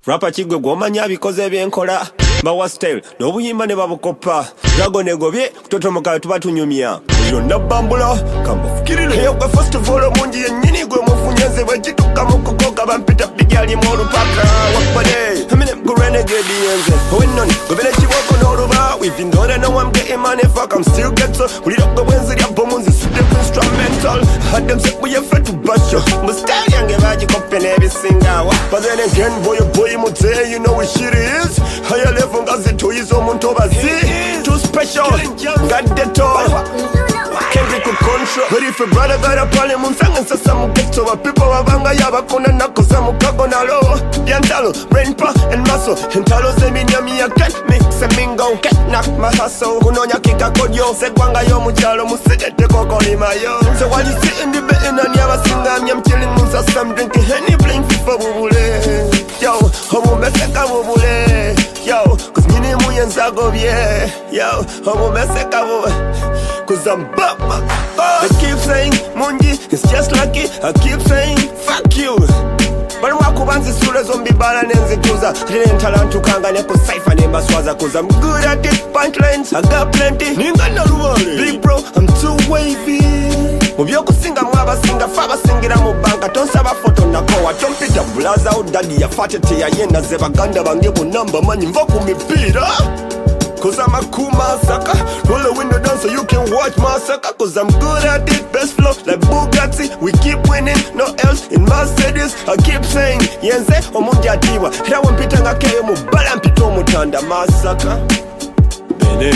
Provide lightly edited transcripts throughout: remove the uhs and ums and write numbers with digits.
Rapa chigwe gwomanya bikoze byenkola bawa style n'obuyimba ne babukopa Drago negobye kutotomoka tuba tunyumya yonna bambula kamufukirire eyo gwe festival omungi yennyini gwe mufunyenze bwegituka mu kukoga bampita bigyali mu olupaka wakbade Eminem go renegade yenze owennoni gobera ekiboko n'oluba we've known I know I'm getting money fuck I'm still get so bulira gwe bwenzirya bomu nzisudde ku instrumental had them set we effort to bash mu style yange bagikoppe n'ebisingawa but then again boy mutse you know what shit is higher level ngazitoyizo omuntu obazi too special got the toy can't be control but if your brother got a problem unsanga sasa mugeto wa people wabanga yabakona nakoza mukago nalo yantalo brain pa and muscle entalo zeminyami ya get mix and mingo get knock my hustle kunonya kika kodyo segwanga yo muchalo musigete kokolima yo so while you sit in the bed and yabasinga I'm chilling musa some drinking henny bling for bubule yo homo meseka bubule yo cause mini muyenza gobye yo homo meseka bubule cause I'm back I keep saying mungi it's just lucky I keep saying fuck you bali wakubanzi sura zombi bala nenzituza talentu kanga neko cipher ne baswaza cause I'm good at it punchlines I got plenty ninga na luwale big bro I'm too wavy mubyokusinga mwabasinga fabasingira mu banka tonsaba photo nakowa tompita blaza udadi yafate teyayenda ze baganda bange bu number manyi mva ku mipira cause I'm a cool massacre roll the window down so you can watch massacre cause I'm good at it best flow like Bugatti we keep winning no else in Mercedes I keep saying yenze omundi atiwa era wempita ngakeyo mu bala mpito mutanda massacre bene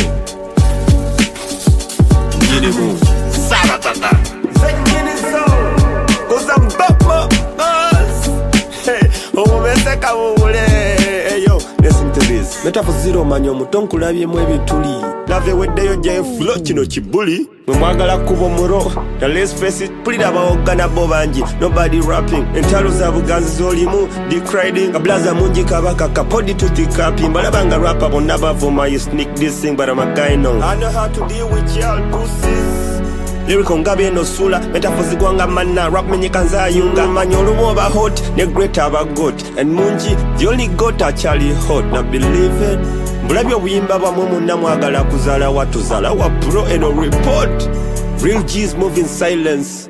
ngiri mu saratata zegini so cause I'm back my ass hey omumeseka wule yo listen to this metaphor zero manyo mutonkulabyemu ebituli lave weddeyo gye flow kino kibuli mwagala kubo muro the let's face it pulira baogana bo bangi nobody rapping entalo za buganzi zolimu decriding ablaza mungi kabaka kapodi to the cap imbalabanga rapper bonna bavuma you sneak this thing but I'm a guy no I know how to deal with y'all pussies lyrical ngabe no sula metaphors gwanga manna rap menyikanza yunga manyolo boba hot ne great aba got and mungi the only got actually hot na believe it bulabyo buyimba bamwe munna mwagala kuzala watuzala wa pro eno report real G's move in silence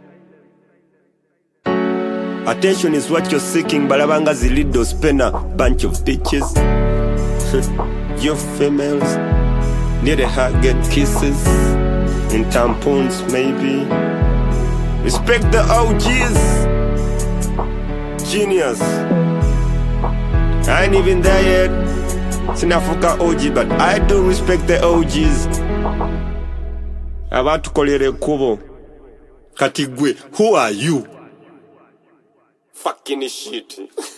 attention is what you're seeking balabanga zilido spinner bunch of bitches you females need a hug and kisses in tampons maybe respect the OGs genius I ain't even there yet Sinafuka OG but I do respect the OGs abatukolere kubo kati gwe who are you fucking shit